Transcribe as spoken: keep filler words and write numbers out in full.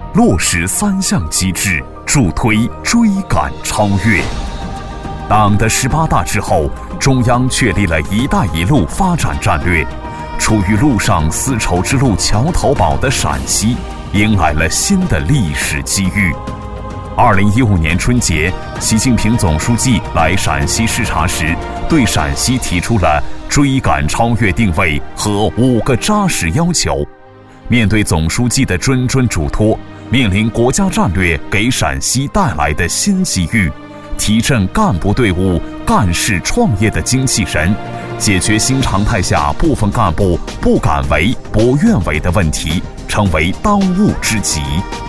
落实三项机制，助推追赶超越。党的十八大之后，中央确立了一带一路发展战略。处于陆上丝绸之路桥头堡的陕西，迎来了新的历史机遇。二零一五年春节，习近平总书记来陕西视察时，对陕西提出了追赶超越定位和五个扎实要求。面对总书记的谆谆嘱托，面临国家战略给陕西带来的新机遇，提振干部队伍干事创业的精气神，解决新常态下部分干部不敢为、不愿为的问题，成为当务之急。